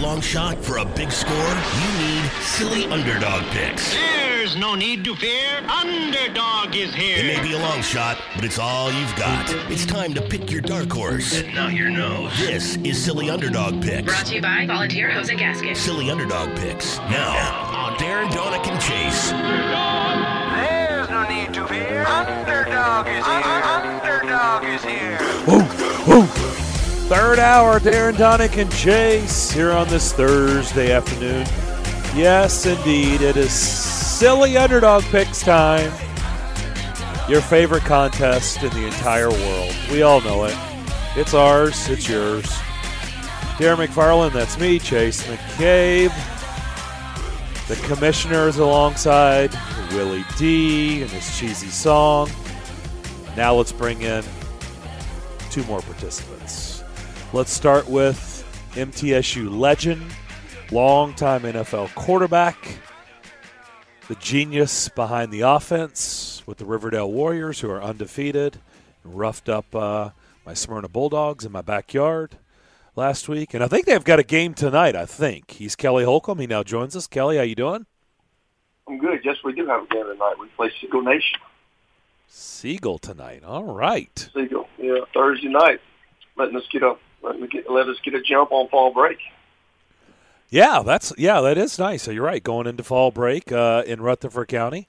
long shot for a big score? You need Silly Underdog Picks. There's no need to fear. Underdog is here. It may be a long shot, but it's all you've got. It's time to pick your dark horse. And not your nose. This is Silly Underdog Picks. Brought to you by Volunteer Hose and Gasket. Silly Underdog Picks. Now on Darren, Donick, and Chase. There's no need to fear. Underdog is here. Underdog is here. Woo, woo. Third hour, Darren, Donick, and Chase here on this Thursday afternoon. Yes, indeed, it is Silly Underdog Picks time. Your favorite contest in the entire world. We all know it. It's ours. It's yours. Darren McFarland, that's me. Chase McCabe. The commissioner is alongside Willie D and his cheesy song. Now let's bring in two more participants. Let's start with MTSU legend, longtime NFL quarterback, the genius behind the offense with the Riverdale Warriors, who are undefeated and roughed up my Smyrna Bulldogs in my backyard last week. And I think they've got a game tonight, I think. He's Kelly Holcomb. He now joins us. Kelly, how you doing? I'm good. Yes, we do have a game tonight. We play Seagull Nation. Seagull tonight. All right. Seagull, yeah, Thursday night. Let us get a jump on fall break. Yeah, that is nice. So you're right, going into fall break in Rutherford County.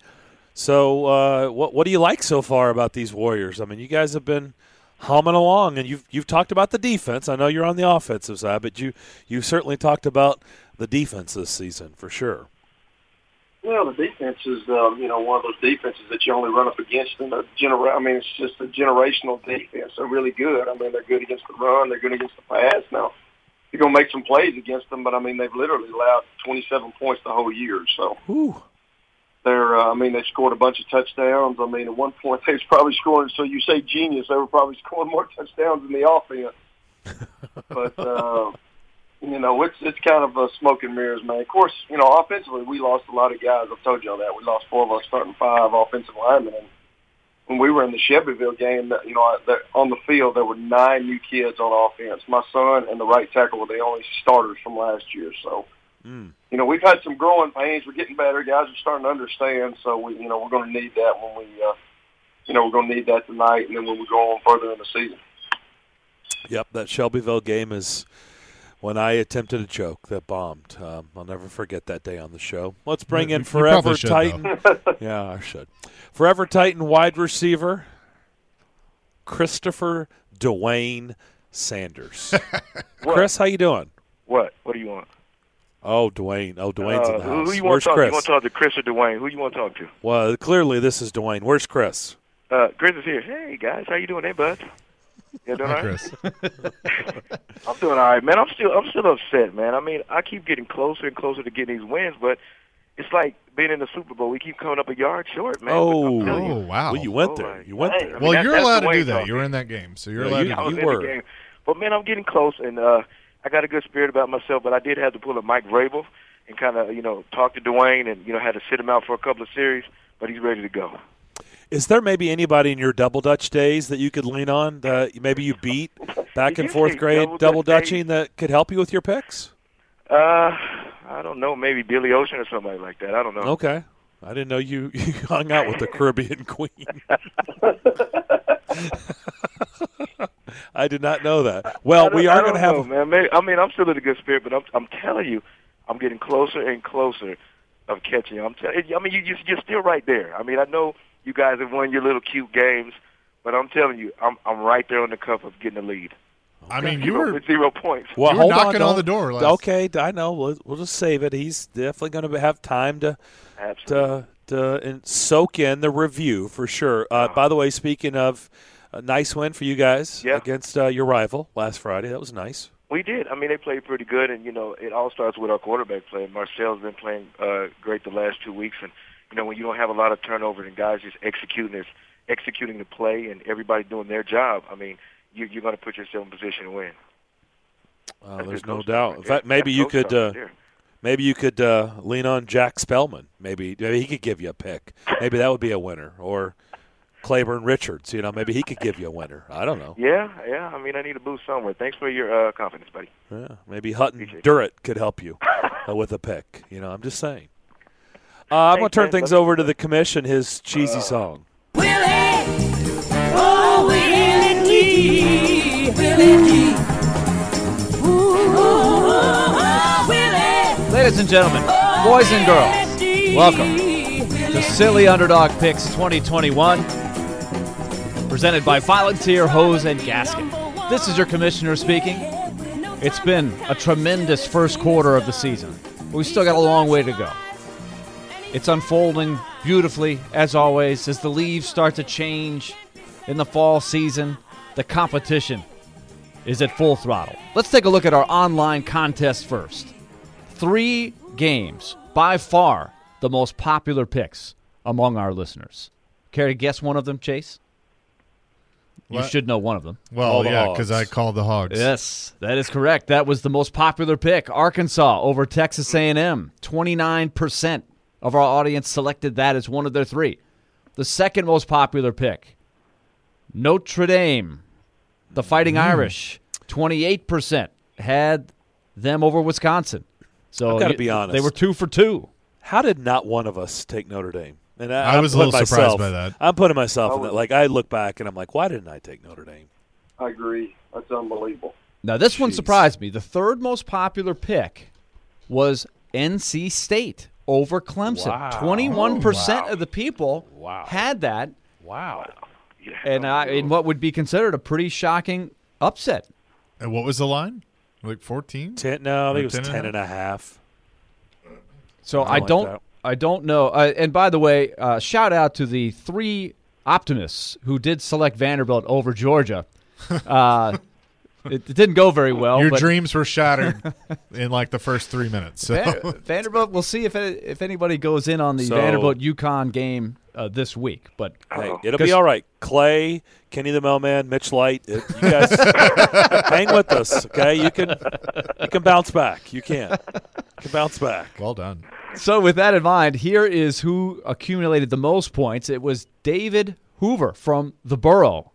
So what do you like so far about these Warriors? I mean, you guys have been humming along, and you've talked about the defense. I know you're on the offensive side, but you've certainly talked about the defense this season for sure. Well, the defense is one of those defenses that you only run up against in it's just a generational defense. They're really good. I mean, they're good against the run. They're good against the pass. Now, you're going to make some plays against them, but, I mean, they've literally allowed 27 points the whole year. So they scored a bunch of touchdowns. I mean, at one point they was probably scoring, so you say genius, they were probably scoring more touchdowns than the offense. But, it's kind of a smoke and mirrors, man. Of course, offensively we lost a lot of guys. I've told you all that. We lost 4 of our starting 5 offensive linemen. And when we were in the Shelbyville game, on the field there were 9 new kids on offense. My son and the right tackle were the only starters from last year. So, we've had some growing pains. We're getting better. Guys are starting to understand. So, we're going to need that when we're going to need that tonight and then when we go on further in the season. Yep, that Shelbyville game is when I attempted a joke that bombed. I'll never forget that day on the show. Let's bring in Forever Titan. Yeah, I should. Forever Titan wide receiver, Christopher Dwayne Sanders. Chris, how you doing? What? What do you want? Oh, Dwayne. Oh, Dwayne's in the house. Who you want Where's to talk Chris? to? You want to talk to Chris or Dwayne? Who you want to talk to? Well, clearly this is Dwayne. Where's Chris? Chris is here. Hey, guys. How you doing? Hey, bud. You doing all right? Chris. I'm doing all right, man. I'm still upset, man. I mean, I keep getting closer and closer to getting these wins, but it's like being in the Super Bowl. We keep coming up a yard short, man. Oh, wow. Well, you went there. You went there. Well, you're allowed to do that. You were in that game, so you're allowed to do I was that. in the game. But, man, I'm getting close, and I got a good spirit about myself, but I did have to pull a Mike Vrabel and kind of, talk to Dwayne and, had to sit him out for a couple of series, but he's ready to go. Is there maybe anybody in your double dutch days that you could lean on that maybe you beat back in 4th grade double dutching that could help you with your picks? I don't know. Maybe Billy Ocean or somebody like that. I don't know. Okay. I didn't know you hung out with the Caribbean Queen. I did not know that. Well, we are going to have. Man. Maybe, I'm still in a good spirit, but I'm telling you, I'm getting closer and closer of catching. You're still right there. I mean, I know you guys have won your little cute games, but I'm telling you, I'm right there on the cup of getting the lead. I mean, you were with 0 points. Well, you were knocking on the door. Okay, I know. We'll just save it. He's definitely going to have time to soak in the review for sure. By the way, speaking of a nice win for you guys against your rival last Friday. That was nice. We did. I mean, they played pretty good, and, it all starts with our quarterback play. Marcel's been playing great the last 2 weeks, and, when you don't have a lot of turnovers and guys just executing the play and everybody doing their job, I mean, you're going to put yourself in position to win. There's no doubt. In fact, maybe you could lean on Jack Spellman. Maybe he could give you a pick. Maybe that would be a winner. Or Claiborne Richards. Maybe he could give you a winner. I don't know. Yeah. I mean, I need a boost somewhere. Thanks for your confidence, buddy. Yeah, maybe Hutton Durrett could help you with a pick. I'm just saying. I'm going to turn things over to the commission, his cheesy song. Willie, oh Willie G, Willie G. Ladies and gentlemen, boys and girls, welcome to Silly Underdog Picks 2021, presented by Volunteer Hose and Gasket. This is your commissioner speaking. It's been a tremendous first quarter of the season. We've still got a long way to go. It's unfolding beautifully, as always, as the leaves start to change in the fall season. The competition is at full throttle. Let's take a look at our online contest first. 3 games, by far the most popular picks among our listeners. Care to guess one of them, Chase? You should know one of them. Well, yeah, because I called the Hogs. Yes, that is correct. That was the most popular pick. Arkansas over Texas A&M. 29% of our audience selected that as one of their 3. The second most popular pick, Notre Dame, the Fighting Irish. 28% had them over Wisconsin. So I've got to be honest. They were 2 for 2. How did not one of us take Notre Dame? And I was a little surprised by that. I'm putting myself in that. Like, I look back and I'm like, why didn't I take Notre Dame? I agree. That's unbelievable. Now, this one surprised me. The third most popular pick was NC State over Clemson. Wow. 21% of the people had that. Wow. And in what would be considered a pretty shocking upset. And what was the line? Like 14? 10? No, I think it was 10.5. So I don't know. And by the way, shout out to the 3 optimists who did select Vanderbilt over Georgia. It didn't go very well. Your dreams were shattered in like the first 3 minutes. So. Vanderbilt, we'll see if anybody goes in on the Vanderbilt-UConn game this week. But hey, it'll be all right. Clay, Kenny the Mailman, Mitch Light, you guys hang with us, okay? You can bounce back. You can bounce back. Well done. So with that in mind, here is who accumulated the most points. It was David Hoover from the Borough.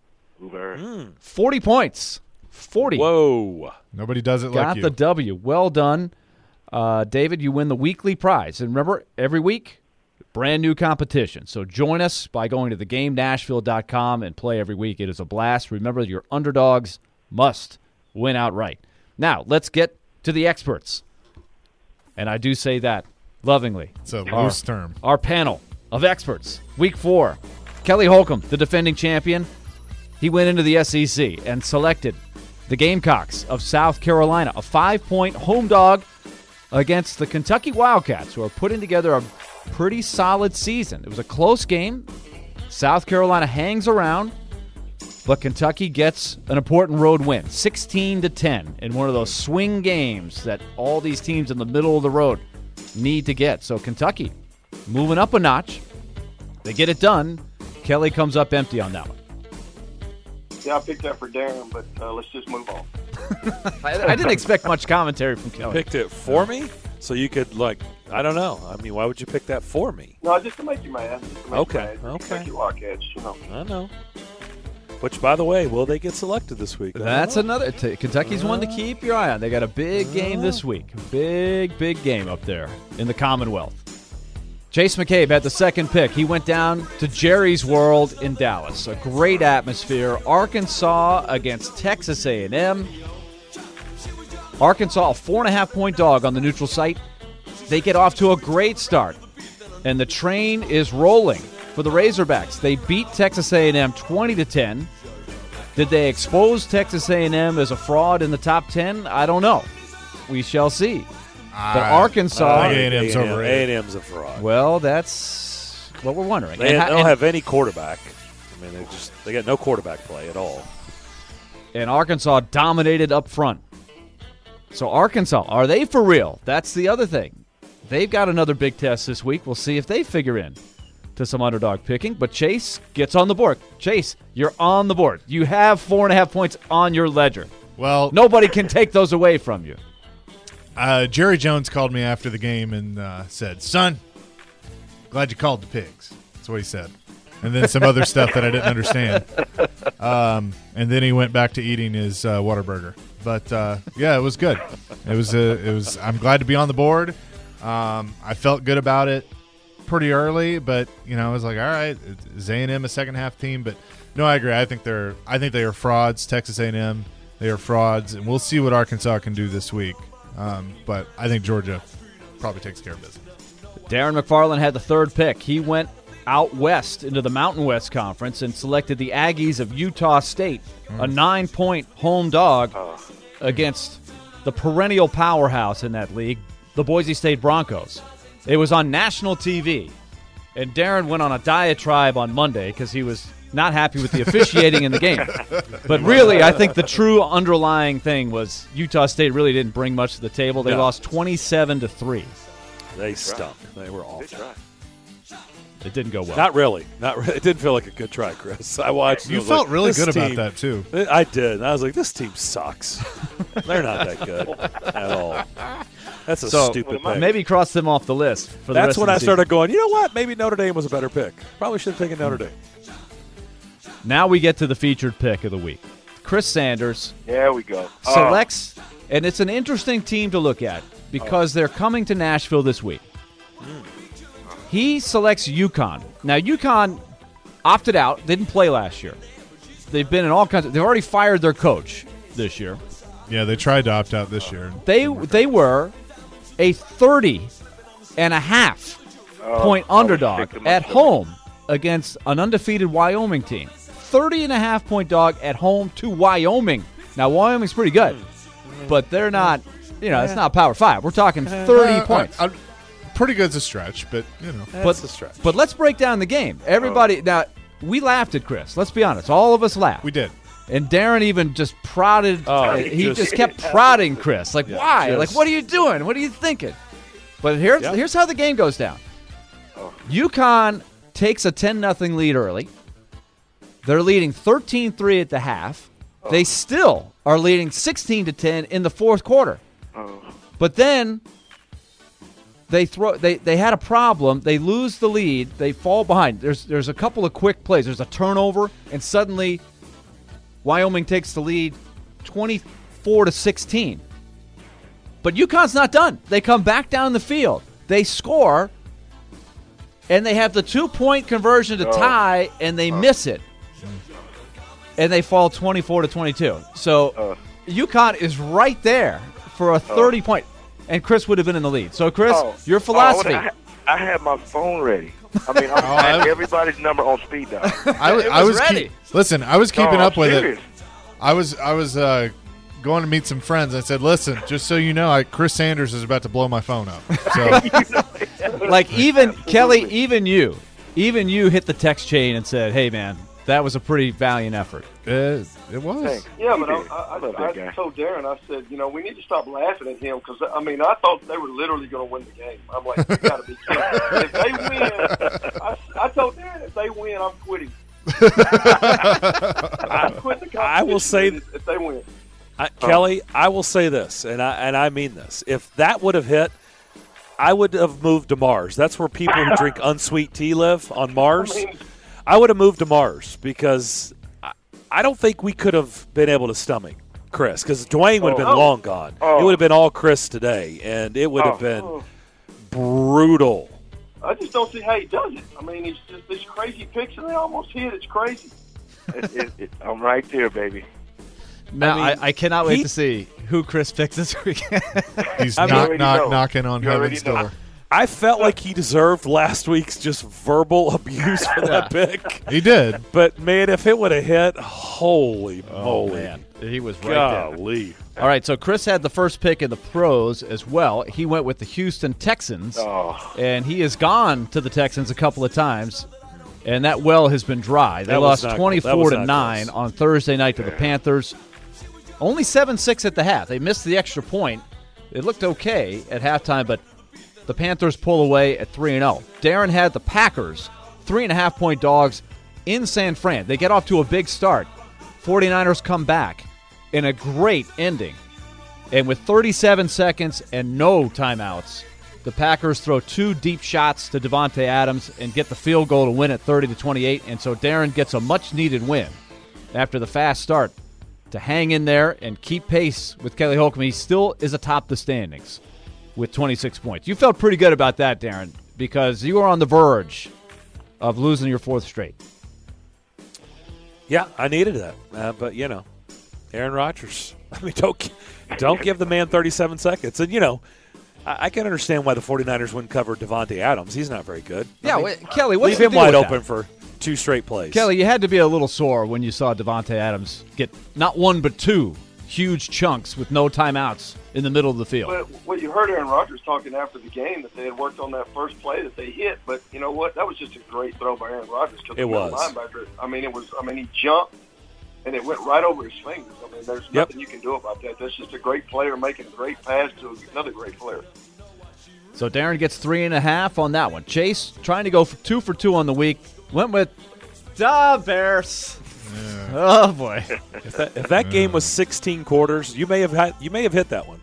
40 points. 40. Whoa. Nobody does it Got like you. the W. Well done. David, you win the weekly prize. And remember, every week, brand new competition. So join us by going to theGameNashville.com and play every week. It is a blast. Remember, your underdogs must win outright. Now, let's get to the experts. And I do say that lovingly. It's a loose term. Our panel of experts. Week 4, Kelly Holcomb, the defending champion. He went into the SEC and selected the Gamecocks of South Carolina, a 5-point home dog against the Kentucky Wildcats, who are putting together a pretty solid season. It was a close game. South Carolina hangs around, but Kentucky gets an important road win, 16-10, in one of those swing games that all these teams in the middle of the road need to get. So Kentucky moving up a notch. They get it done. Kelly comes up empty on that one. Yeah, I picked that for Darren, but let's just move on. I didn't expect much commentary from Kelly. You picked it for me? So you could, I don't know. I mean, why would you pick that for me? No, just to make you mad. Okay. Make you Wildcats, I know. Which, by the way, will they get selected this week? That's another. Kentucky's one to keep your eye on. They got a big game this week. Big game up there in the Commonwealth. Chase McCabe had the second pick. He went down to Jerry's World in Dallas. A great atmosphere. Arkansas against Texas A&M. Arkansas, a 4.5-point dog on the neutral site. They get off to a great start, and the train is rolling for the Razorbacks. They beat Texas A&M 20-10. Did they expose Texas A&M as a fraud in the top 10? I don't know. We shall see. But Arkansas, A&M's overrated. A&M's a fraud. Well, that's what we're wondering. They don't have any quarterback. I mean, they got no quarterback play at all. And Arkansas dominated up front. So Arkansas, are they for real? That's the other thing. They've got another big test this week. We'll see if they figure in to some underdog picking. But Chase gets on the board. Chase, you're on the board. You have 4.5 points on your ledger. Well, nobody can take those away from you. Jerry Jones called me after the game and said, "Son, glad you called the pigs." That's what he said. and then some other stuff that I didn't understand. And then he went back to eating his Whataburger. But yeah, it was good. It was. I'm glad to be on the board. I felt good about it pretty early, but I was like, all right, is A&M a second half team? But no, I agree. I think they are frauds. Texas A&M, they are frauds, and we'll see what Arkansas can do this week. But I think Georgia probably takes care of business. Darren McFarland had the third pick. He went out west into the Mountain West Conference and selected the Aggies of Utah State, a 9-point home dog against the perennial powerhouse in that league, the Boise State Broncos. It was on national TV, and Darren went on a diatribe on Monday because he was not happy with the officiating in the game. But really, I think the true underlying thing was Utah State really didn't bring much to the table. They lost 27-3. They stunk. They were awful. It didn't go well. Not really. It didn't feel like a good try, Chris. I watched. You felt really good about that, too. I did. I was like, this team sucks. They're not that good at all. That's a stupid pick. Maybe cross them off the list for the rest of the season. That's when I started going, you know what? Maybe Notre Dame was a better pick. Probably should have taken Notre Dame. Now we get to the featured pick of the week. Chris Sanders. There we go. Selects, and it's an interesting team to look at because they're coming to Nashville this week. He selects UConn. Now, UConn opted out. They didn't play last year. They've been in all kinds of – they've already fired their coach this year. Yeah, they tried to opt out this year. They were a 30.5-point underdog at home against an undefeated Wyoming team. 30.5-point dog at home to Wyoming. Now, Wyoming's pretty good, but they're not – it's not Power 5. We're talking 30 points. Pretty good's a stretch, but That's a stretch. But let's break down the game. Everybody, now we laughed at Chris. Let's be honest, all of us laughed. We did. And Darren even just prodded. He just kept prodding Chris. Like, why? Like, what are you doing? What are you thinking? But here's how the game goes down. UConn takes a 10-0 lead early. They're leading 13-3 at the half. They still are leading 16-10 in the fourth quarter. But then they had a problem. They lose the lead. They fall behind. There's a couple of quick plays. There's a turnover, and suddenly Wyoming takes the lead 24-16. But UConn's not done. They come back down the field. They score, and they have the 2-point conversion to tie, and they miss it. And they fall 24-22. So UConn is right there for a 30-point. And Chris would have been in the lead. So, Chris, your philosophy. I had my phone ready. I mean, I had everybody's number on speed dial. I was ready. Listen, I was keeping up with serious. it. I was going to meet some friends. I said, listen, just so you know, Chris Sanders is about to blow my phone up. So, like, even Kelly, even you hit the text chain and said, hey, man, that was a pretty valiant effort. It was. Thanks. Yeah, but I told Darren, I said, we need to stop laughing at him because, I thought they were literally going to win the game. I'm like, you got to be kidding. If they win, I told Darren, if they win, I'm quitting. I'm quitting the competition I will say if they win. Kelly, I will say this, and I mean this. If that would have hit, I would have moved to Mars. That's where people who drink unsweet tea live, on Mars. I would have moved to Mars because I don't think we could have been able to stomach Chris because Dwayne would have been long gone. It would have been all Chris today, and it would have been brutal. I just don't see how he does it. It's just these crazy picks, and they almost hit. It's crazy. I'm right there, baby. Now, I cannot wait to see who Chris picks this weekend. He's knocking on heaven's door. I felt like he deserved last week's just verbal abuse for that pick. He did. But, man, if it would have hit, holy moly. Man. He was right there. All right, so Chris had the first pick in the pros as well. He went with the Houston Texans, and he has gone to the Texans a couple of times, and that well has been dry. They lost 24-9 on Thursday night to the Panthers. Only 7-6 at the half. They missed the extra point. It looked okay at halftime, but the Panthers pull away at 3-0. Darren had the Packers, 3.5-point dogs in San Fran. They get off to a big start. 49ers come back in a great ending. And with 37 seconds and no timeouts, The Packers throw 2 deep shots to Davante Adams and get the field goal to win at 30-28, and so Darren gets a much-needed win after the fast start to hang in there and keep pace with Kelly Holcomb. He still is atop the standings with 26 points. You felt pretty good about that, Darren, because you were on the verge of losing your 4th straight. Yeah, I needed that. But, Aaron Rodgers. I mean, don't give the man 37 seconds. And, I can understand why the 49ers wouldn't cover Davante Adams. He's not very good. Yeah, Kelly, what's leave the him deal wide with open that? for 2 straight plays. Kelly, you had to be a little sore when you saw Davante Adams get not 1 but 2 huge chunks with no timeouts in the middle of the field. But you heard Aaron Rodgers talking after the game that they had worked on that first play that they hit. But you know what? That was just a great throw by Aaron Rodgers. It was. Linebacker. He jumped, and it went right over his fingers. I mean, there's nothing you can do about that. That's just a great player making a great pass to another great player. So Darren gets 3.5 on that one. Chase trying to go for 2 for 2 on the week. Went with the Bears. Yeah. Oh boy! If that game was 16 quarters, you may have hit that one.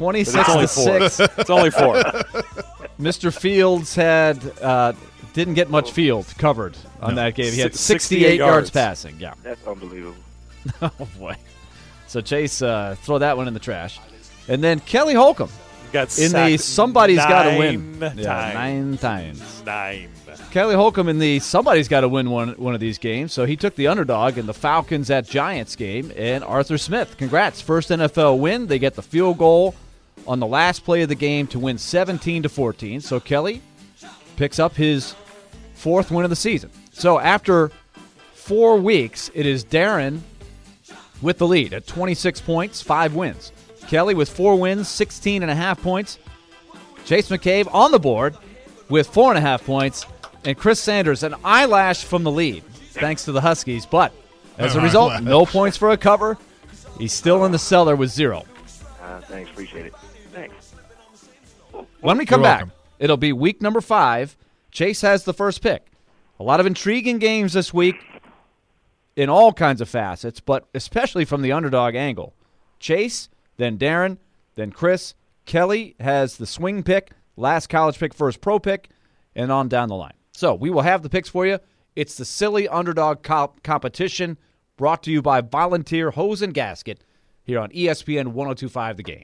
26-6. It's only 4. Mr. Fields didn't get much field covered on that game. He had 68 yards passing. Yeah, that's unbelievable. Oh boy! So Chase throw that one in the trash, and then Kelly Holcomb. Got in the somebody's got to win. 9 times. Yeah, 9 times. 9. Kelly Holcomb in the somebody's got to win one of these games. So he took the underdog in the Falcons at Giants game. And Arthur Smith, congrats. First NFL win. They get the field goal on the last play of the game to win 17-14. So Kelly picks up his 4th win of the season. So after 4 weeks, it is Darren with the lead at 26 points, 5 wins. Kelly with 4 wins, 16.5 points. Chase McCabe on the board with 4.5 points. And Chris Sanders, an eyelash from the lead, thanks to the Huskies. But as a result, no points for a cover. He's still in the cellar with 0. Thanks, appreciate it. Thanks. When we come back, it'll be week number 5. Chase has the first pick. A lot of intriguing games this week in all kinds of facets, but especially from the underdog angle. Chase, then Darren, then Chris. Kelly has the swing pick, last college pick, first pro pick, and on down the line. So we will have the picks for you. It's the Silly Underdog competition brought to you by Volunteer Hose and Gasket here on ESPN 102.5 The Game.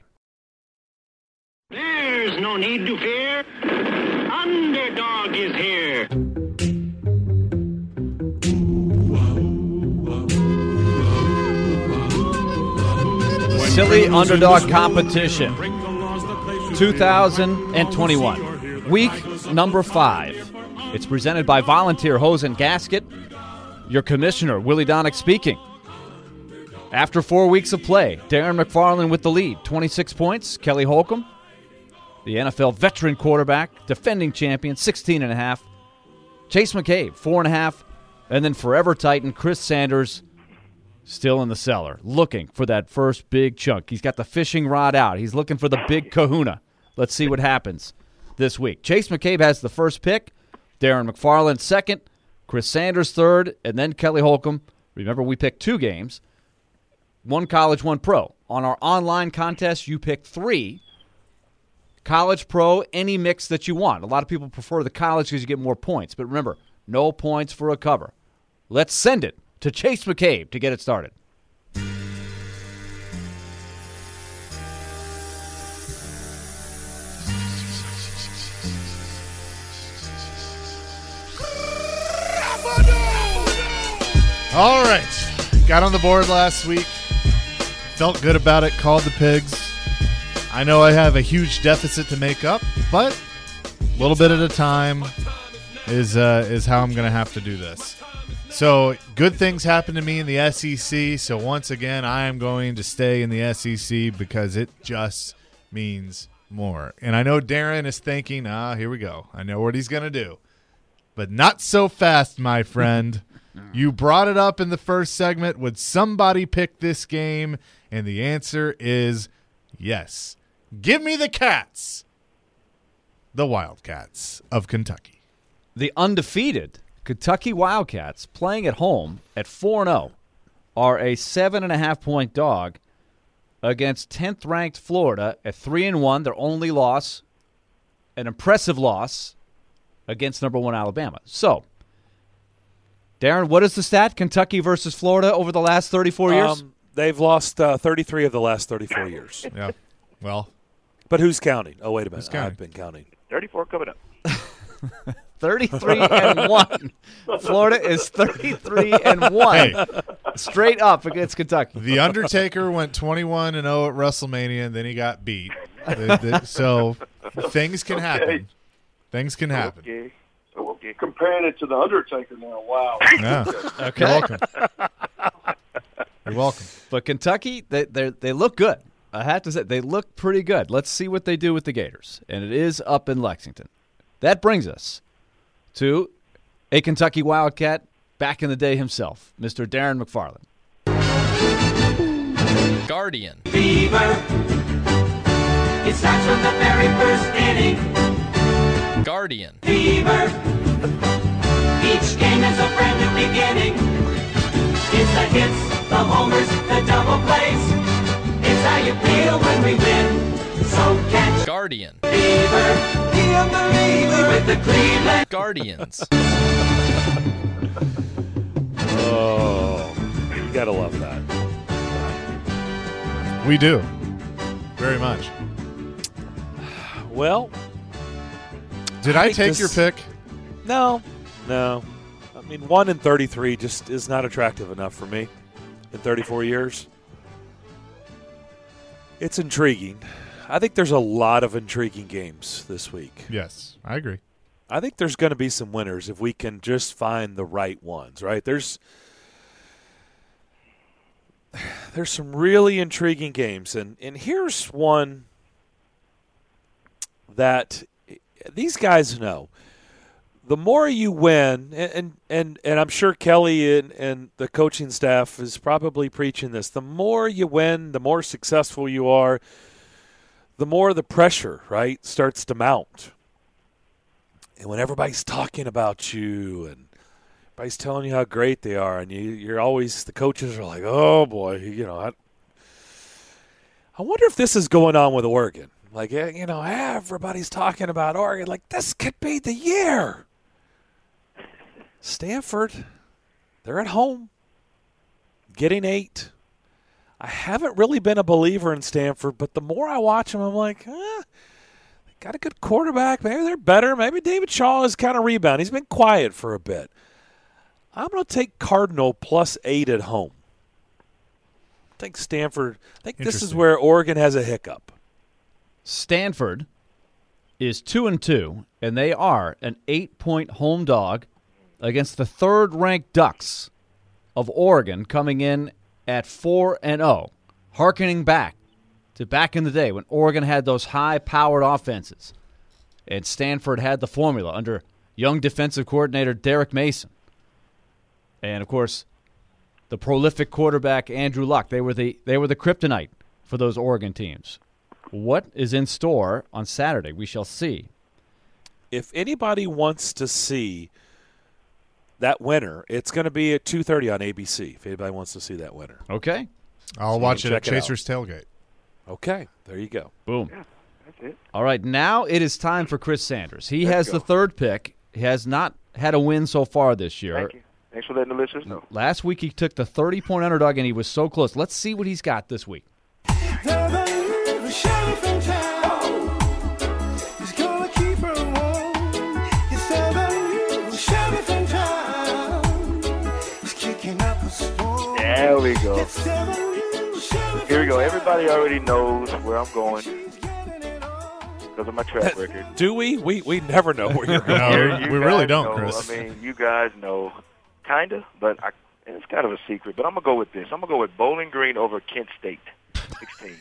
There's no need to fear. Underdog is here. Silly Underdog competition 2021. Week number 5. It's presented by Volunteer Hose and Gasket. Your commissioner, Willie Donick, speaking. After 4 weeks of play, Darren McFarland with the lead, 26 points. Kelly Holcomb, the NFL veteran quarterback, defending champion, 16.5. Chase McCabe, 4.5. And then forever Titan Chris Sanders, still in the cellar, looking for that first big chunk. He's got the fishing rod out. He's looking for the big kahuna. Let's see what happens this week. Chase McCabe has the first pick. Darren McFarland second. Chris Sanders third. And then Kelly Holcomb. Remember, we picked 2 games. 1 college, 1 pro. On our online contest, you pick 3. College, pro, any mix that you want. A lot of people prefer the college because you get more points. But remember, no points for a cover. Let's send it to Chase McCabe to get it started. All right. Got on the board last week. Felt good about it. Called the Pigs. I know I have a huge deficit to make up, but a little bit at a time is how I'm going to have to do this. So good things happen to me in the SEC. So once again, I am going to stay in the SEC because it just means more. And I know Darren is thinking, here we go. I know what he's going to do. But not so fast, my friend. You brought it up in the first segment. Would somebody pick this game? And the answer is yes. Give me the Cats. The Wildcats of Kentucky. The undefeated Kentucky Wildcats, playing at home at 4-0, are a 7.5-point dog against 10th-ranked Florida at 3-1. Their only loss an impressive loss against number 1 Alabama. So, Darren, what is the stat? Kentucky versus Florida over the last 34 years? They've lost 33 of the last 34 years. Yeah. Well. But who's counting? Oh, wait a minute. Counting? I've been counting. 34 coming up. 33-1. Florida is 33-1. Straight up against Kentucky. The Undertaker went 21-0 at WrestleMania, and then he got beat. So things can happen. Things can happen. Okay. So we're comparing it to the Undertaker now. Wow. Yeah. Okay. You're welcome. You're welcome. But Kentucky, they look good. I have to say, they look pretty good. Let's see what they do with the Gators. And it is up in Lexington. That brings us to a Kentucky Wildcat back in the day himself, Mr. Darren McFarland. Guardian. Fever. It starts from the very first inning. Guardian. Fever. Each game is a brand new beginning. It's the hits, the homers, the double plays. It's how you feel when we win. So catch Guardian. Fever. Be a believer with the Cleveland Guardians. Oh, you got to love that. We do. Very much. Well, did I take your pick? No. I mean, 1 in 33 just is not attractive enough for me in 34 years. It's intriguing. I think there's a lot of intriguing games this week. Yes, I agree. I think there's going to be some winners if we can just find the right ones, right? There's some really intriguing games, and here's one that these guys know. The more you win, and I'm sure Kelly and the coaching staff is probably preaching this, the more you win, the more successful you are, the more the pressure, right, starts to mount. And when everybody's talking about you and everybody's telling you how great they are, and you're always, the coaches are like, oh, boy, I wonder if this is going on with Oregon. Like, everybody's talking about Oregon. Like, this could be the year. Stanford, they're at home, getting 8. I haven't really been a believer in Stanford, but the more I watch them, I'm like, they got a good quarterback. Maybe they're better. Maybe David Shaw is kind of rebound. He's been quiet for a bit. I'm going to take Cardinal plus 8 at home. I think Stanford, this is where Oregon has a hiccup. Stanford is 2-2, and they are an 8-point home dog against the third-ranked Ducks of Oregon, coming in at 4-0, hearkening back to back in the day when Oregon had those high-powered offenses, and Stanford had the formula under young defensive coordinator Derek Mason, and of course the prolific quarterback Andrew Luck. They were the kryptonite for those Oregon teams. What is in store on Saturday? We shall see. If anybody wants to see that winner, it's going to be at 2:30 on ABC, if anybody wants to see that winner. Okay. I'll watch it at Chaser's Tailgate. Okay, there you go. Boom. Yeah, that's it. All right, now it is time for Chris Sanders. He has the third pick. He has not had a win so far this year. Thank you. Thanks for letting the listeners know. Last week he took the 30-point underdog, and he was so close. Let's see what he's got this week. There we go. Here we go. Everybody already knows where I'm going because of my track record. Do we? We never know where you're going. No, we really don't, know. Chris. I mean, you guys know, kind of, but it's kind of a secret. But I'm going to go with this. I'm going to go with Bowling Green over Kent State, 16.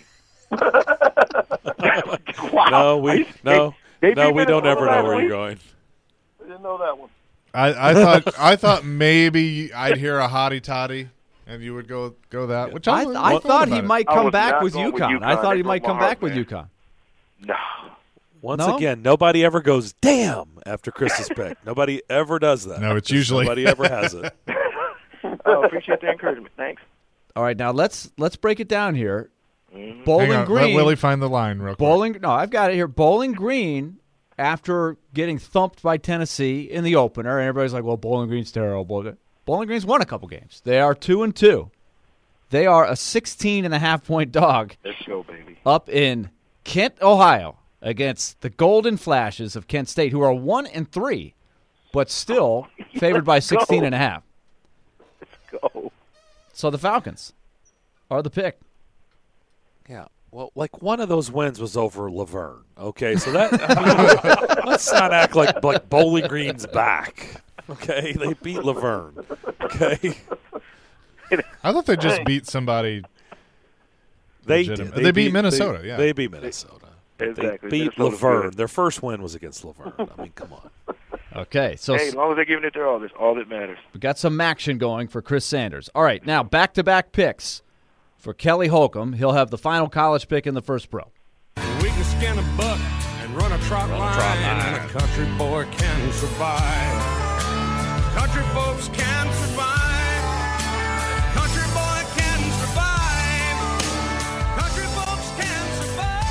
Wow. No, we don't ever know where you're going. I didn't know that one. I thought maybe I'd hear a hottie toddy, and you would go that. Which I thought he might come back with UConn. I thought he might come back with UConn. No. Once again, nobody ever goes, damn, after Chris's pick. Nobody ever does that. No, it's usually nobody ever has it. Oh, appreciate the encouragement. Thanks. All right, now let's break it down here. Mm-hmm. Bowling Hang on, Green. let Willie find the line real quick. No, I've got it here. Bowling Green after getting thumped by Tennessee in the opener, and everybody's like, well, Bowling Green's terrible. Bowling Green's won a couple games. They are 2-2. They are a 16.5-point dog. Let's go, baby. Up in Kent, Ohio, against the Golden Flashes of Kent State, who are 1-3, but still favored by 16.5. Let's go. So the Falcons are the pick. Yeah. Well, like one of those wins was over Laverne. Okay, so that let's not act like Bowling Green's back. Okay, they beat Laverne. Okay, I thought they just beat somebody. They beat Minnesota. Yeah, they beat Minnesota. Exactly. They beat Minnesota's Laverne. good. Their first win was against Laverne. I mean, come on. Okay, so Hey, as long as they're giving it their all, that's all that matters. we got some action going for Chris Sanders. All right, now back-to-back picks for Kelly Holcomb. He'll have the final college pick in the first pro. We can skin a buck and run a trot line, and a country boy can survive. Country folks can survive. Country boy can survive. Country folks can survive.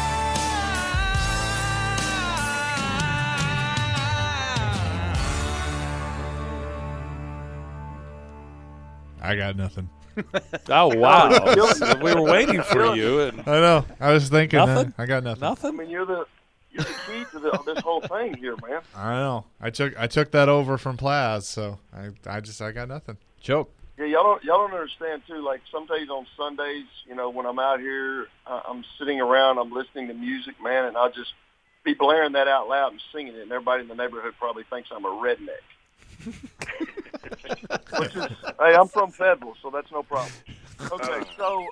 I got nothing. Oh wow, we were waiting for you. And I know. I was thinking. Nothing? I got nothing. I nothing. mean, you're the key to this whole thing here, man. I know. I took that over from Plaz, so I got nothing. Choke. Yeah, y'all don't understand too. Like some days on Sundays, you know, when I'm out here, I'm sitting around, I'm listening to music, man, and I'll just be blaring that out loud and singing it, and everybody in the neighborhood probably thinks I'm a redneck. Which is, hey, I'm from Federal, so that's no problem. Okay, so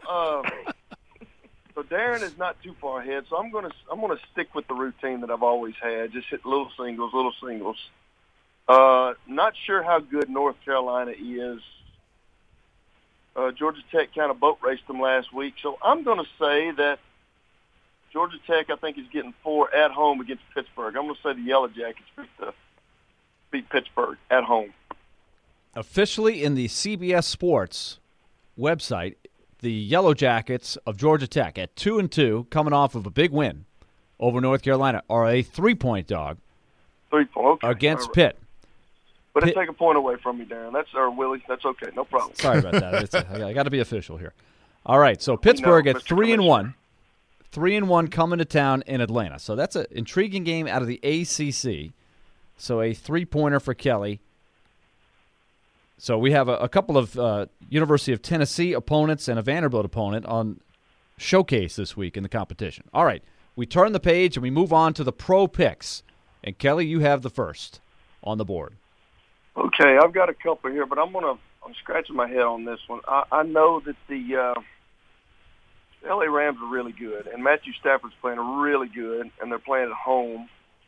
Darren is not too far ahead, so I'm gonna stick with the routine that I've always had. Just hit little singles. Not sure how good North Carolina is. Georgia Tech kind of boat raced them last week, so I'm going to say that Georgia Tech, I think, is getting 4 at home against Pittsburgh. I'm going to say the Yellow Jackets beat Pittsburgh at home. Officially in the CBS Sports website, the Yellow Jackets of Georgia Tech at 2-2, coming off of a big win over North Carolina, are a 3-point dog 3-point, okay. against Right. Pitt. But take a point away from me, Darren. Willie. That's okay. No problem. Sorry about that. I got to be official here. All right, so Pittsburgh at 3-1. 3-1 coming to town in Atlanta. So that's an intriguing game out of the ACC. So a 3-pointer for Kelly. So we have a couple of University of Tennessee opponents and a Vanderbilt opponent on showcase this week in the competition. All right, we turn the page and we move on to the pro picks. And Kelly, you have the first on the board. Okay, I've got a couple here, but I'm scratching my head on this one. I know that the LA Rams are really good, and Matthew Stafford's playing really good, and they're playing at home.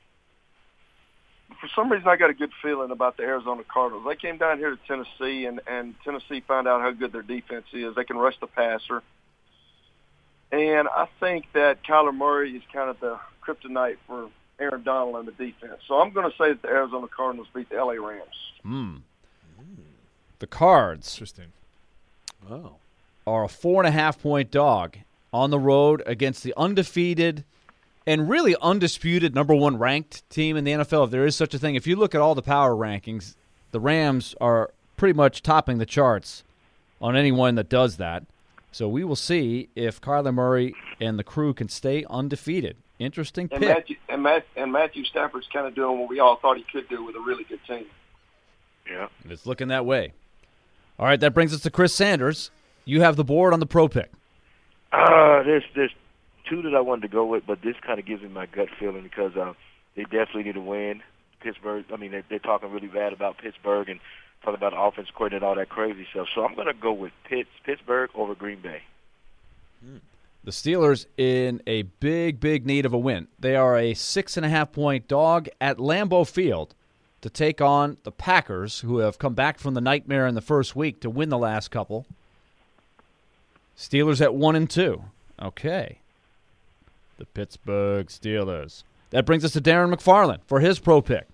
For some reason, I got a good feeling about the Arizona Cardinals. They came down here to Tennessee, and Tennessee found out how good their defense is. They can rush the passer. And I think that Kyler Murray is kind of the kryptonite for Aaron Donald and the defense. So I'm going to say that the Arizona Cardinals beat the LA Rams. The Cards Oh. are a 4.5-point dog on the road against the undefeated and really undisputed number 1 ranked team in the NFL, if there is such a thing. If you look at all the power rankings, the Rams are pretty much topping the charts on anyone that does that. So we will see if Kyler Murray and the crew can stay undefeated. Interesting pick. And Matthew Stafford's kind of doing what we all thought he could do with a really good team. Yeah. It's looking that way. All right, that brings us to Chris Sanders. You have the board on the pro pick. There's 2 that I wanted to go with, but this kind of gives me my gut feeling because they definitely need to win. Pittsburgh, I mean, they're talking really bad about Pittsburgh and talking about the offense coordinator and all that crazy stuff. So I'm going to go with Pittsburgh over Green Bay. The Steelers in a big need of a win. They are a 6.5-point dog at Lambeau Field to take on the Packers, who have come back from the nightmare in the first week to win the last couple. Steelers at 1-2. Okay. The Pittsburgh Steelers. That brings us to Darren McFarland for his pro pick.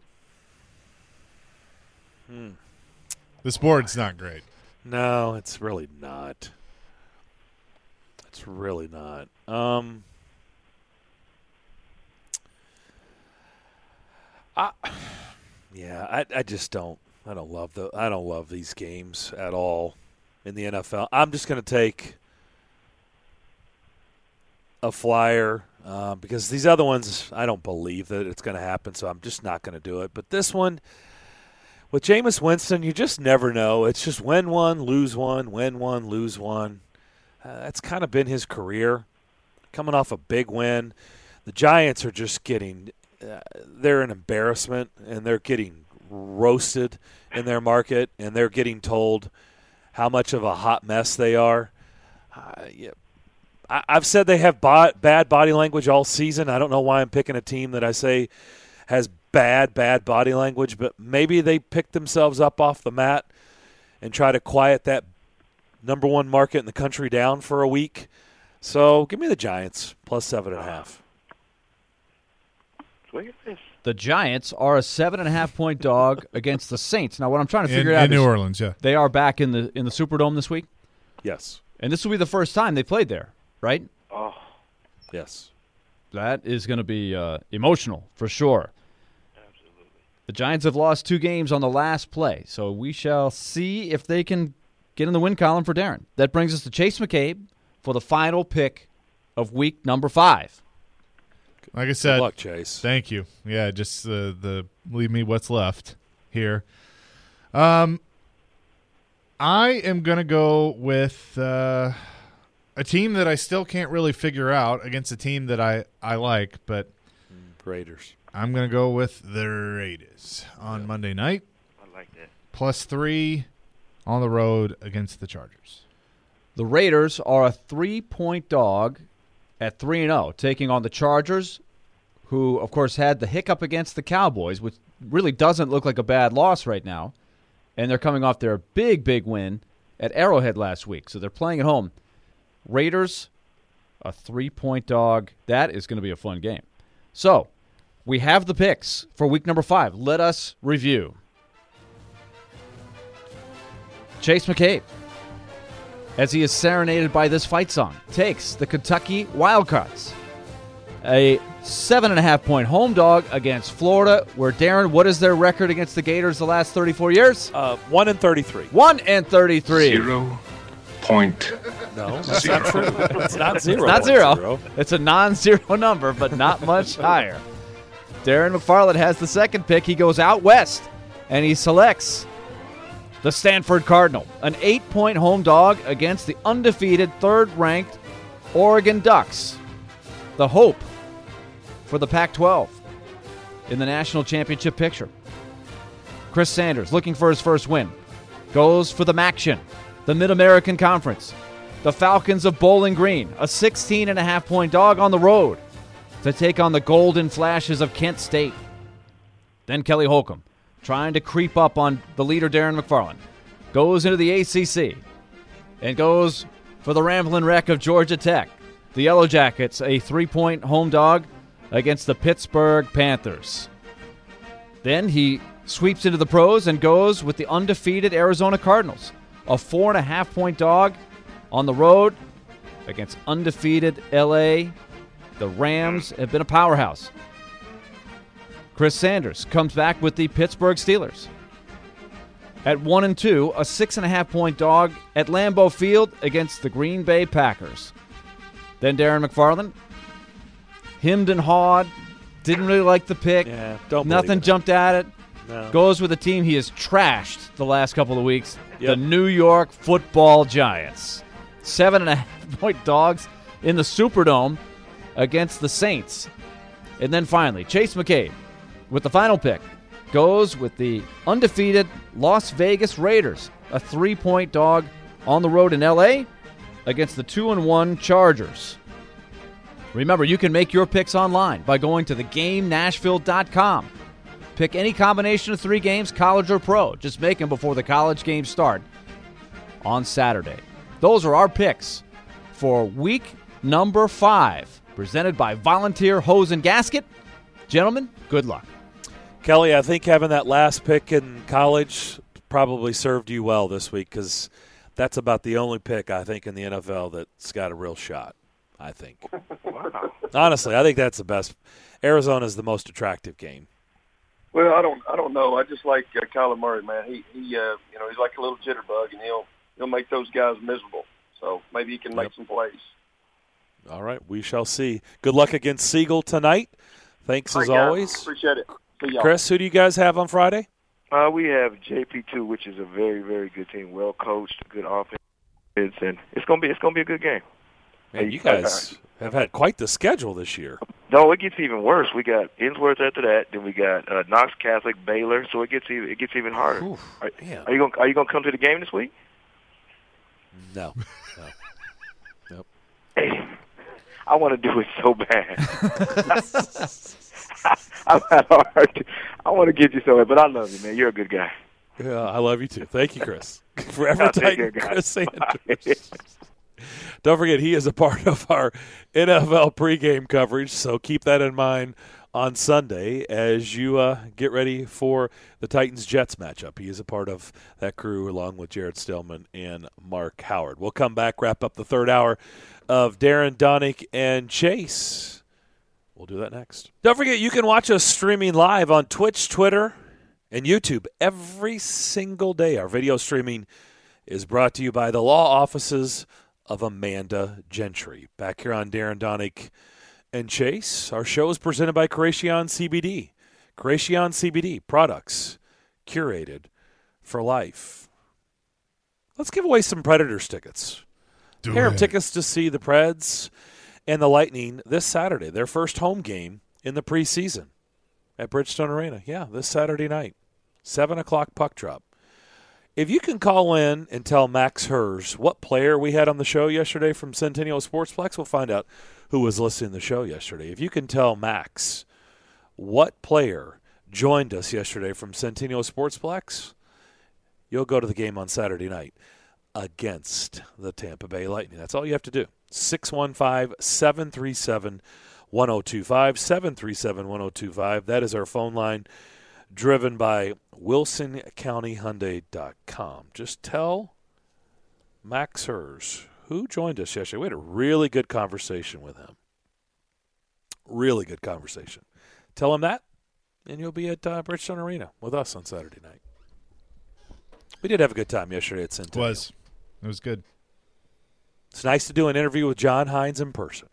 This board's not great. No, it's really not. It's really not. I just don't. I don't love these games at all in the NFL. I'm just going to take a flyer because these other ones, I don't believe that it's going to happen, so I'm just not going to do it. But this one, with Jameis Winston, you just never know. It's just win one, lose one, win one, lose one. That's kind of been his career, coming off a big win. The Giants are just getting they're an embarrassment, and they're getting roasted in their market, and they're getting told how much of a hot mess they are. I've said they have bad body language all season. I don't know why I'm picking a team that I say has bad body language, but maybe they pick themselves up off the mat and try to quiet that number one market in the country down for a week. So give me the Giants plus 7.5. Look at this. The Giants are a 7.5-point dog against the Saints. Now, what I'm trying to figure out in New Orleans, yeah, they are back in the Superdome this week. Yes, and this will be the first time they played there, right? Oh, yes. That is going to be emotional for sure. Absolutely. The Giants have lost 2 games on the last play, so we shall see if they can get in the win column for Darren. That brings us to Chase McCabe for the final pick of week number 5. Like I said, good luck, Chase. Thank you. Yeah, just the leave me what's left here. I am gonna go with a team that I still can't really figure out against a team that I like, but Raiders. I'm gonna go with the Raiders on Monday night. I like that. Plus 3 on the road against the Chargers. The Raiders are a 3-point dog at 3-0, taking on the Chargers, who, of course, had the hiccup against the Cowboys, which really doesn't look like a bad loss right now. And they're coming off their big win at Arrowhead last week. So they're playing at home. Raiders, a 3-point dog. That is going to be a fun game. So we have the picks for week number 5. Let us review. Chase McCabe, as he is serenaded by this fight song, takes the Kentucky Wildcats. A 7.5-point home dog against Florida, where, Darren, what is their record against the Gators the last 34 years? 1-33. 1-33. 0 point. No, that's not true. It's not 0. It's not 0. It's a non-zero number, but not much higher. Darren McFarland has the second pick. He goes out west, and he selects the Stanford Cardinal, an 8-point home dog against the undefeated third-ranked Oregon Ducks. The hope for the Pac-12 in the national championship picture. Chris Sanders, looking for his first win, goes for the MACtion, the Mid-American Conference. The Falcons of Bowling Green, a 16.5-point dog on the road to take on the Golden Flashes of Kent State. Then Kelly Holcomb, trying to creep up on the leader, Darren McFarland, goes into the ACC and goes for the Ramblin' Wreck of Georgia Tech. The Yellow Jackets, a 3-point home dog against the Pittsburgh Panthers. Then he sweeps into the pros and goes with the undefeated Arizona Cardinals, a 4.5-point dog on the road against undefeated LA. The Rams have been a powerhouse. Chris Sanders comes back with the Pittsburgh Steelers. At 1-2, a 6.5-point dog at Lambeau Field against the Green Bay Packers. Then Darren McFarland, hemmed and hawed, didn't really like the pick. Yeah, nothing jumped at it. No. Goes with a team he has trashed the last couple of weeks, the New York Football Giants. 7.5-point dogs in the Superdome against the Saints. And then finally, Chase McCabe, with the final pick, goes with the undefeated Las Vegas Raiders, a 3-point dog on the road in L.A. against the 2-1 Chargers. Remember, you can make your picks online by going to thegamenashville.com. Pick any combination of 3 games, college or pro. Just make them before the college games start on Saturday. Those are our picks for week number 5, presented by Volunteer Hose and Gasket. Gentlemen, good luck. Kelly, I think having that last pick in college probably served you well this week because that's about the only pick, I think, in the NFL that's got a real shot, I think. Wow. Honestly, I think that's the best. Arizona's the most attractive game. Well, I don't know. I just like Kyler Murray, man. He he's like a little jitterbug, and he'll make those guys miserable. So maybe he can make some plays. All right, we shall see. Good luck against Siegel tonight. Thanks as always. Appreciate it. See y'all. Chris, who do you guys have on Friday? We have JP2, which is a very, very good team, well coached, good offense, and it's gonna be a good game. Man, you guys have had quite the schedule this year. No, it gets even worse. We got Innsworth after that, then we got Knox Catholic, Baylor, so it gets even harder. Oof, are you gonna come to the game this week? No. Nope. Hey, I want to do it so bad. I'm not hard. I want to get you so bad, but I love you, man. You're a good guy. Yeah, I love you too. Thank you, Chris. Forever Titan, Chris Sanders. Don't forget, he is a part of our NFL pregame coverage, so keep that in mind on Sunday as you get ready for the Titans-Jets matchup. He is a part of that crew along with Jared Stillman and Mark Howard. We'll come back, wrap up the third hour of Darren Donick and Chase. We'll do that next. Don't forget, you can watch us streaming live on Twitch, Twitter, and YouTube every single day. Our video streaming is brought to you by the law offices of Amanda Gentry. Back here on Darren Donick and Chase, our show is presented by Creation CBD. Creation CBD products curated for life. Let's give away some Predators tickets. A pair of tickets to see the Preds and the Lightning this Saturday, their first home game in the preseason at Bridgestone Arena. Yeah, this Saturday night, 7 o'clock puck drop. If you can call in and tell Max Hers what player we had on the show yesterday from Centennial Sportsplex, we'll find out who was listening to the show yesterday. If you can tell Max what player joined us yesterday from Centennial Sportsplex, you'll go to the game on Saturday night against the Tampa Bay Lightning. That's all you have to do. 615-737-1025, 737-1025. That is our phone line, driven by WilsonCountyHyundai.com. Just tell Max Hers who joined us yesterday. We had a really good conversation with him. Really good conversation. Tell him that, and you'll be at Bridgestone Arena with us on Saturday night. We did have a good time yesterday at Centennial. It was good. It's nice to do an interview with John Hines in person.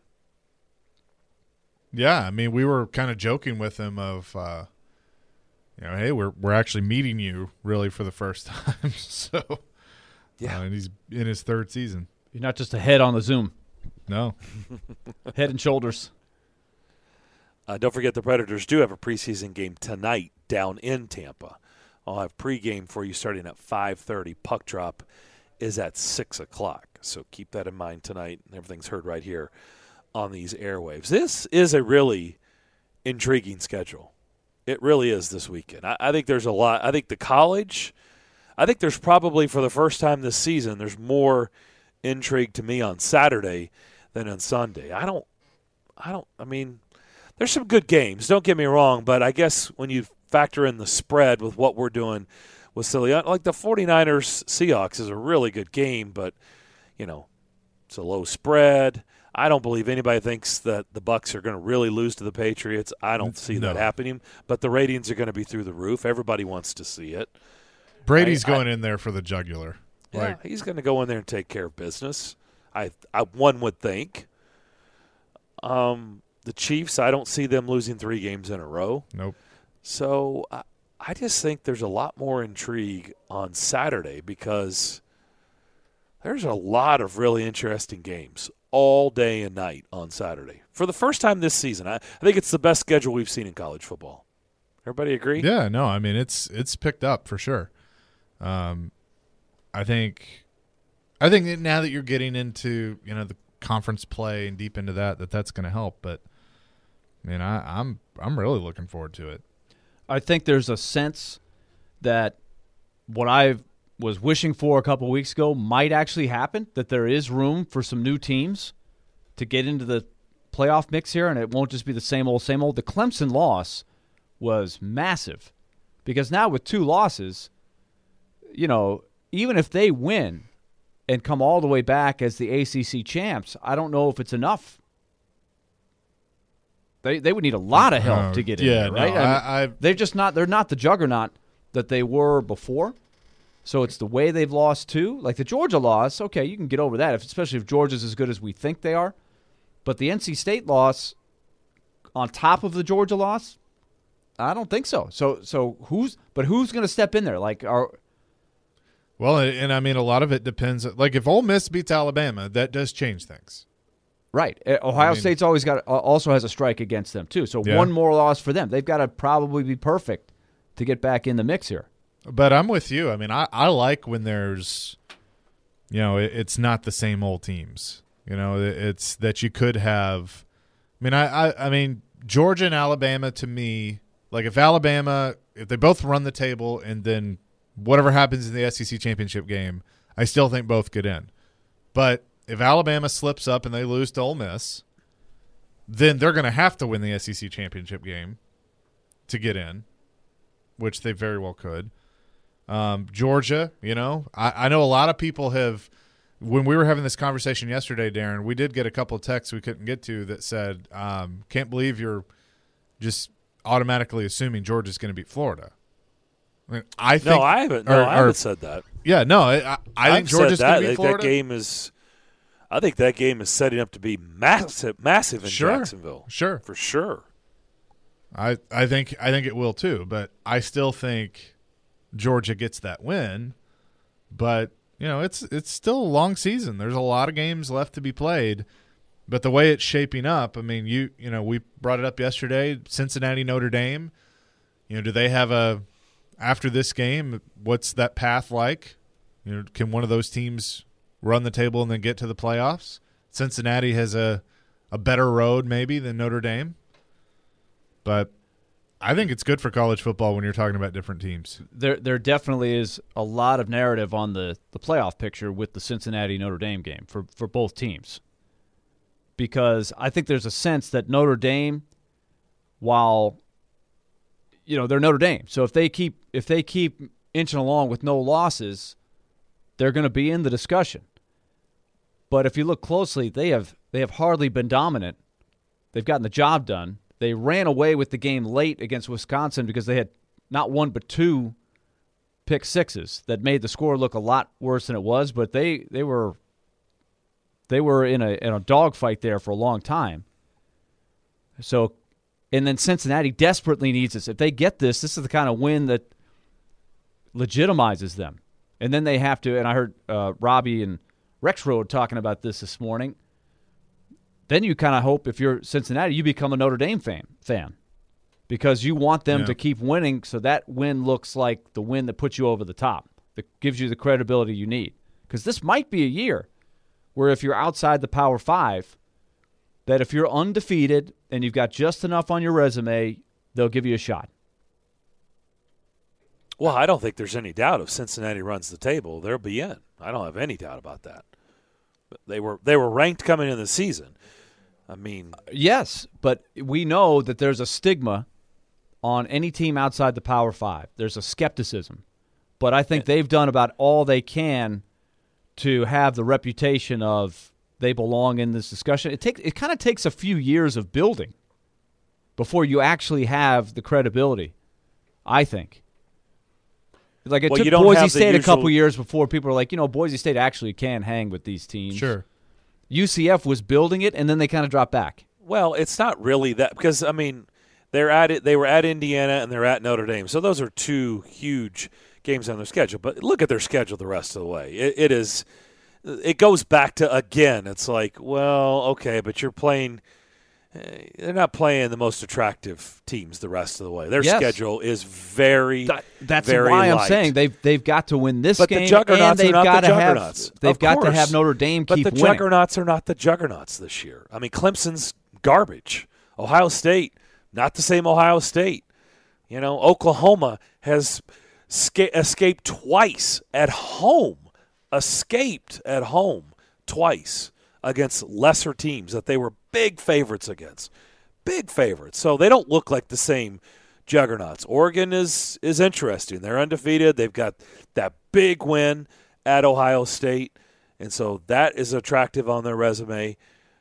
Yeah, I mean, we were kind of joking with him of, hey, we're actually meeting you really for the first time. So, yeah, and he's in his third season. You're not just a head on the Zoom. No. Head and shoulders. Don't forget the Predators do have a preseason game tonight down in Tampa. I'll have pregame for you starting at 5:30. Puck drop is at 6 o'clock. So keep that in mind tonight. Everything's heard right here on these airwaves. This is a really intriguing schedule. It really is this weekend. I think there's a lot. I think the college, I think there's probably for the first time this season, there's more intrigue to me on Saturday than on Sunday. I mean, there's some good games. Don't get me wrong, but I guess when you factor in the spread with what we're doing with silly, like the 49ers-Seahawks is a really good game, but, it's a low spread. I don't believe anybody thinks that the Bucs are going to really lose to the Patriots. I don't see that happening, but the ratings are going to be through the roof. Everybody wants to see it. Brady's going in there for the jugular. Yeah, he's going to go in there and take care of business. One would think. The Chiefs, I don't see them losing 3 games in a row. Nope. So I just think there's a lot more intrigue on Saturday because there's a lot of really interesting games all day and night on Saturday. For the first time this season, I think it's the best schedule we've seen in college football. Everybody agree? Yeah, no, I mean it's picked up for sure. I think now that you're getting into the conference play and deep into that's going to help. But man, I'm really looking forward to it. I think there's a sense that what I was wishing for a couple weeks ago might actually happen, that there is room for some new teams to get into the playoff mix here, and it won't just be the same old, same old. The Clemson loss was massive because now with 2 losses, even if they win and come all the way back as the ACC champs, I don't know if it's enough. They would need a lot of help to get in there, right? No, they're not the juggernaut that they were before. So it's the way they've lost too. Like the Georgia loss, okay, you can get over that, especially if Georgia's as good as we think they are. But the NC State loss on top of the Georgia loss, I don't think so. So who's going to step in there? Well, and I mean, a lot of it depends. Like if Ole Miss beats Alabama, that does change things. Right. Ohio State's also has a strike against them too. So one more loss for them. They've got to probably be perfect to get back in the mix here. But I'm with you. I mean, I like when there's, it's not the same old teams. It's that you could have. I mean, Georgia and Alabama to me, like if they both run the table and then whatever happens in the SEC championship game, I still think both get in. But if Alabama slips up and they lose to Ole Miss, then they're going to have to win the SEC championship game to get in, which they very well could. Georgia, I know a lot of people have – when we were having this conversation yesterday, Darren, we did get a couple of texts we couldn't get to that said, can't believe you're just automatically assuming Georgia's going to beat Florida. I mean, I haven't said that. Yeah, no, I think Georgia's going to beat Florida. I think that game is setting up to be massive in Jacksonville. Sure, for sure. I think it will too, but I still think Georgia gets that win. But it's still a long season. There's a lot of games left to be played. But the way it's shaping up, I mean, we brought it up yesterday. Cincinnati, Notre Dame. Do they have after this game? What's that path like? Can one of those teams run the table and then get to the playoffs? Cincinnati has a better road maybe than Notre Dame. But I think it's good for college football when you're talking about different teams. There definitely is a lot of narrative on the playoff picture with the Cincinnati-Notre Dame game for both teams. Because I think there's a sense that Notre Dame, while they're Notre Dame, so if they keep inching along with no losses, they're going to be in the discussion. But if you look closely, they have hardly been dominant. They've gotten the job done. They ran away with the game late against Wisconsin because they had not one but two pick sixes that made the score look a lot worse than it was. But they were in a dogfight there for a long time. So, and then Cincinnati desperately needs this. If they get this is the kind of win that legitimizes them. And then they have to, and I heard Robbie and Rexroad talking about this morning, then you kind of hope if you're Cincinnati, you become a Notre Dame fan because you want them to keep winning so that win looks like the win that puts you over the top, that gives you the credibility you need. Because this might be a year where if you're outside the Power Five, that if you're undefeated and you've got just enough on your resume, they'll give you a shot. Well, I don't think there's any doubt if Cincinnati runs the table, they'll be in. I don't have any doubt about that. But they were ranked coming into the season. I mean, yes, but we know that there's a stigma on any team outside the Power Five. There's a skepticism. But I think they've done about all they can to have the reputation of they belong in this discussion. It kind of takes a few years of building before you actually have the credibility, I think. Like it took Boise State a couple years before people were like, Boise State actually can hang with these teams. Sure. UCF was building it, and then they kind of dropped back. Well, it's not really that because, I mean, they were at Indiana and they're at Notre Dame. So those are two huge games on their schedule. But look at their schedule the rest of the way. It goes back to, again, it's like, well, okay, but you're playing – they're not playing the most attractive teams the rest of the way. Their schedule is very, that's very why light. I'm saying they've got to win this game. But the juggernauts and are not the juggernauts. They've got to have Notre Dame keep winning. But the juggernauts are not the juggernauts this year. I mean, Clemson's garbage. Ohio State, not the same Ohio State. Oklahoma has escaped twice at home. Escaped at home twice against lesser teams that they were big favorites against. Big favorites. So they don't look like the same juggernauts. Oregon is interesting. They're undefeated. They've got that big win at Ohio State. And so that is attractive on their resume.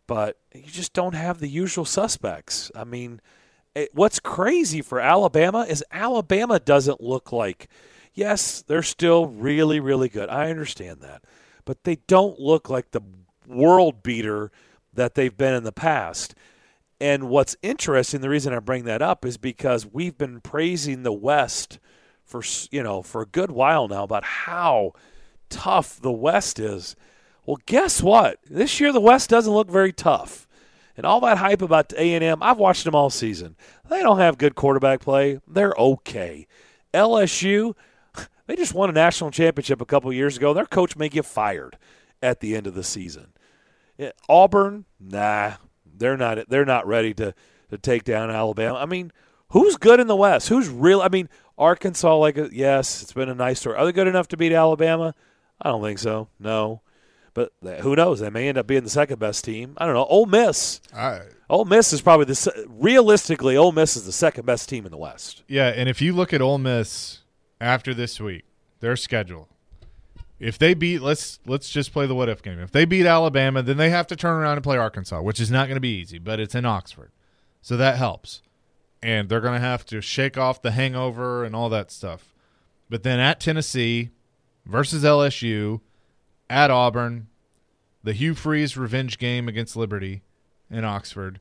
but you just don't have the usual suspects. I mean, what's crazy for Alabama is Alabama doesn't look like – yes, they're still really, really good. I understand that. But they don't look like the world beater that they've been in the past. And what's interesting, the reason I bring that up is because we've been praising the West for a good while now about how tough the West is. Well, guess what? This year the West doesn't look very tough. And all that hype about A&M, I've watched them all season. They don't have good quarterback play. They're okay. LSU, they just won a national championship a couple years ago. Their coach may get fired at the end of the season. Auburn, nah, they're not ready to take down Alabama. I mean, who's good in the West? Who's real? I mean, Arkansas, yes, it's been a nice story. Are they good enough to beat Alabama? I don't think so. No. But who knows? They may end up being the second-best team. I don't know. Ole Miss. Ole Miss is probably realistically, Ole Miss is the second-best team in the West. Yeah, and if you look at Ole Miss after this week, their schedule, if they beat, let's just play the what-if game. If they beat Alabama, then they have to turn around and play Arkansas, which is not going to be easy, but it's in Oxford. So that helps. And they're going to have to shake off the hangover and all that stuff. But then at Tennessee versus LSU, at Auburn, the Hugh Freeze revenge game against Liberty in Oxford,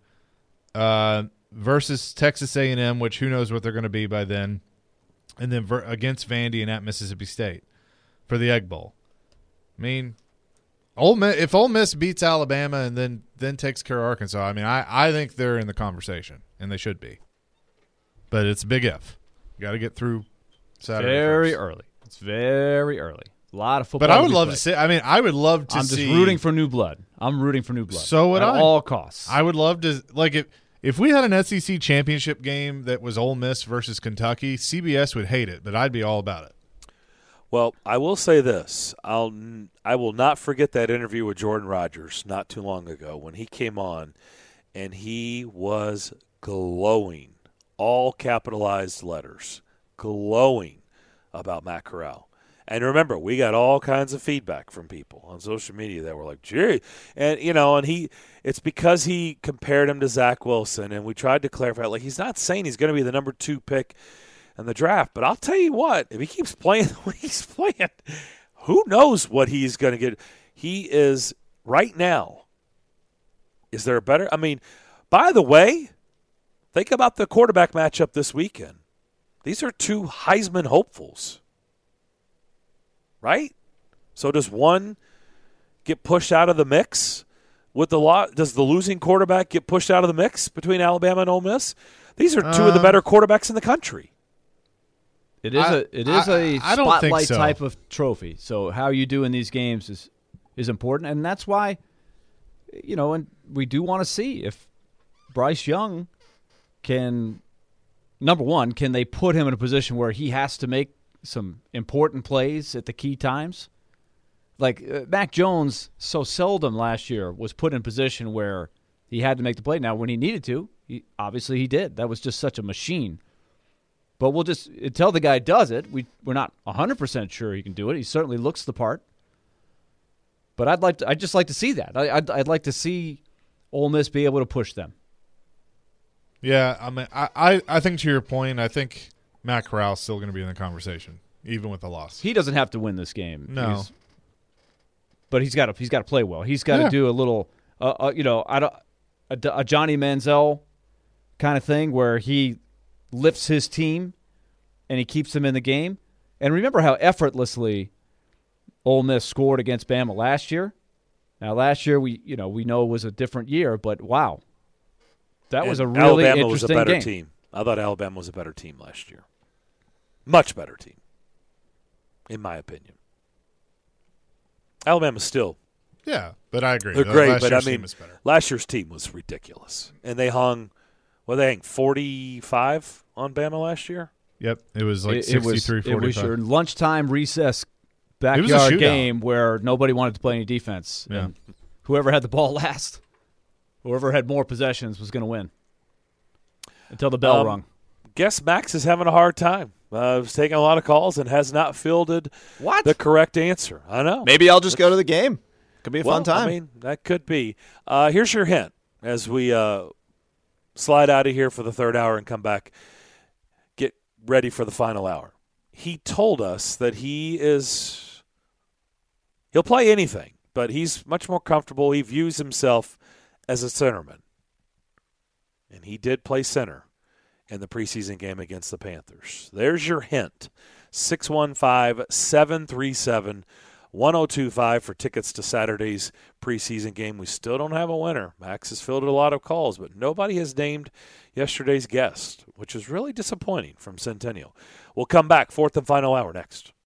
versus Texas A&M, which who knows what they're going to be by then, and then against Vandy and at Mississippi State for the Egg Bowl. I mean, if Ole Miss beats Alabama and then takes care of Arkansas, I mean, I think they're in the conversation, and they should be. But it's a big if. You got to get through Saturday very first. early. It's very early. A lot of football. But I would love to see. I mean, I would love to see. I'm just rooting for new blood. I'm rooting for new blood. So would I. At all costs. I would love to. If we had an SEC championship game that was Ole Miss versus Kentucky, CBS would hate it, but I'd be all about it. Well, I will say this. I will not forget that interview with Jordan Rodgers not too long ago when he came on, and he was glowing, all capitalized letters, glowing about Matt Corral. And remember, we got all kinds of feedback from people on social media that were like, "Gee," and it's because he compared him to Zach Wilson, and we tried to clarify, he's not saying he's going to be the number 2 pick in the draft, but I'll tell you what, if he keeps playing the way he's playing, who knows what he's going to get? He is right now. Is there a better? I mean, by the way, think about the quarterback matchup this weekend. These are 2 Heisman hopefuls. Right? So does one get pushed out of the mix with the lot? Does the losing quarterback get pushed out of the mix between Alabama and Ole Miss? These are 2 of the better quarterbacks in the country. It is a spotlight so. type of trophy. So how you do in these games is important, and that's why and we do want to see if Bryce Young can, number one, can they put him in a position where he has to make some important plays at the key times? Mac Jones so seldom last year was put in position where he had to make the play. Now, when he needed to, obviously he did. That was just such a machine. But we'll just until the guy does it, we're not 100% sure he can do it. He certainly looks the part. But I'd just like to see that. I'd like to see Ole Miss be able to push them. Yeah, I mean, I think to your point, I think Matt Corral's still going to be in the conversation, even with the loss. He doesn't have to win this game. No, but he's got to play well. He's got to do a little, a Johnny Manziel kind of thing where he lifts his team and he keeps them in the game. And remember how effortlessly Ole Miss scored against Bama last year. Now, last year we know it was a different year, but wow, that was a really Alabama interesting was a better game. team. I thought Alabama was a better team last year. Much better team, in my opinion. Alabama's still. Yeah, but I agree. They're great, but I team mean, is better. last year's team was ridiculous. And they hung 45 on Bama last year? Yep, it was 63-45. It was your lunchtime recess backyard game where nobody wanted to play any defense. Yeah. And whoever had the ball last, whoever had more possessions was going to win until the bell rung. Guess Max is having a hard time. He's taking a lot of calls and has not fielded the correct answer. I know. Maybe I'll just go to the game. Could be a fun time. I mean, that could be. Here's your hint as we slide out of here for the third hour and come back, get ready for the final hour. He told us that he'll play anything, but he's much more comfortable. He views himself as a centerman. And he did play center in the preseason game against the Panthers. There's your hint. 615-737-1025 for tickets to Saturday's preseason game. We still don't have a winner. Max has fielded a lot of calls, but nobody has named yesterday's guest, which is really disappointing from Centennial. We'll come back, fourth and final hour next.